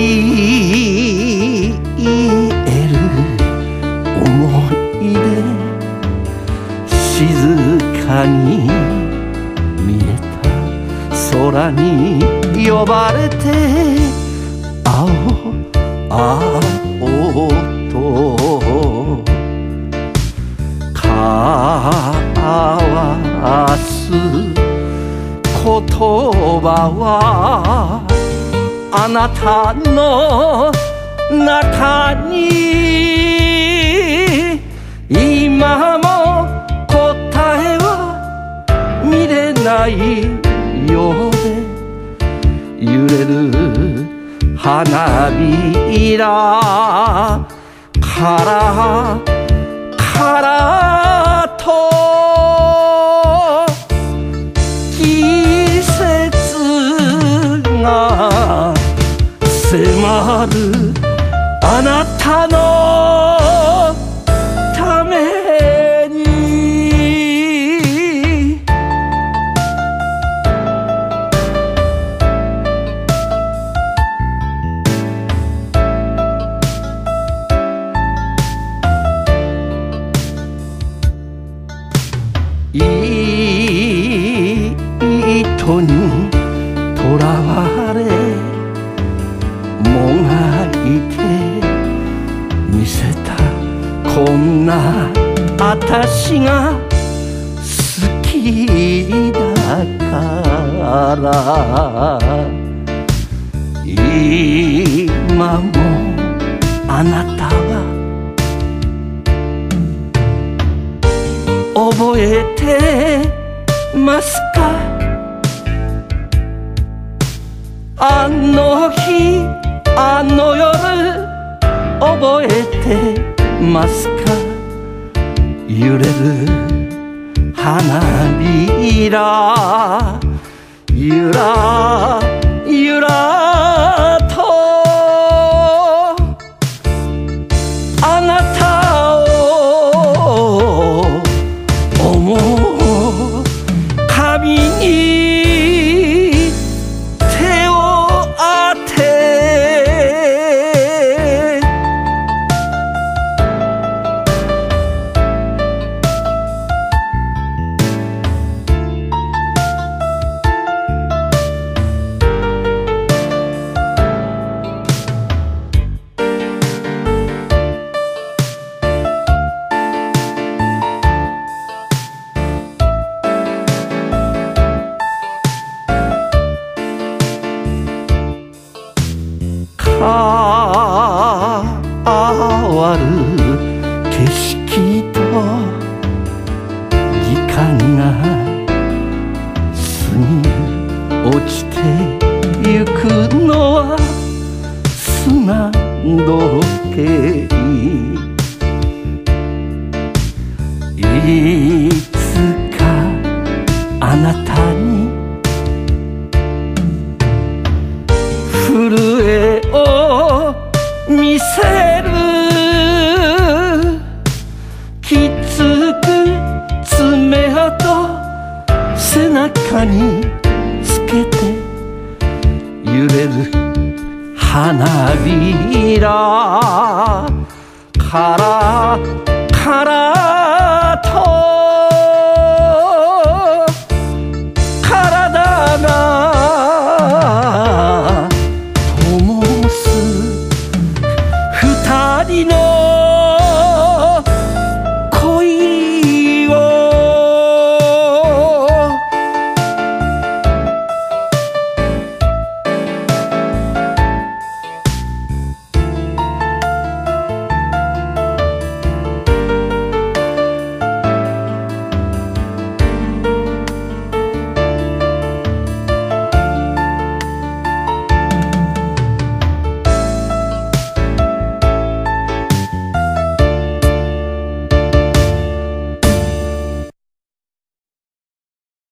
える思い出静かに見えた空に呼ばれて青青と交わす言葉はあなたの中に今も答えは見れないようで揺れる花びらからと季節が迫るあなたのために糸にとらわれもがいて見せたこんなあたしが好きだから今もあなたは覚えてますかあの日あの夜覚えてますか揺れる花びらゆらゆらとあなたを思う髪に変わる景色と時間が過ぎ落ちてゆくのは砂時計いつかあなたに震えを見せるきつく爪痕背中につけて揺れる花びらからと